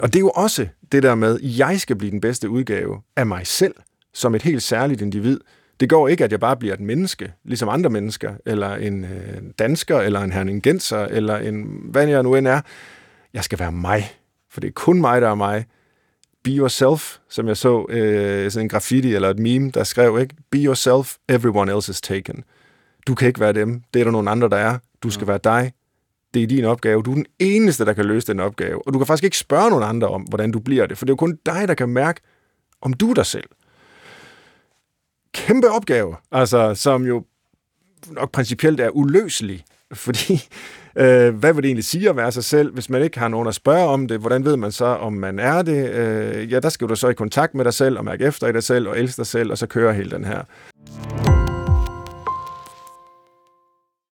Og det er jo også det der med, at jeg skal blive den bedste udgave af mig selv, som et helt særligt individ. Det går ikke, at jeg bare bliver et menneske, ligesom andre mennesker, eller en dansker, eller en herningenser, eller en, hvad jeg nu end er. Jeg skal være mig, for det er kun mig, der er mig. Be yourself, som jeg så sådan en graffiti eller et meme, der skrev, ikke? Be yourself, everyone else is taken. Du kan ikke være dem, det er der nogle andre, der er. Du skal være dig. Det er din opgave. Du er den eneste, der kan løse den opgave. Og du kan faktisk ikke spørge nogen andre om, hvordan du bliver det, for det er jo kun dig, der kan mærke, om du er dig selv. Kæmpe opgave, altså, som jo nok principielt er uløselig, fordi hvad vil det egentlig sige at være sig selv, hvis man ikke har nogen at spørge om det? Hvordan ved man så, om man er det? Ja, der skal du så i kontakt med dig selv, og mærke efter i dig selv, og elske dig selv, og så køre hele den her.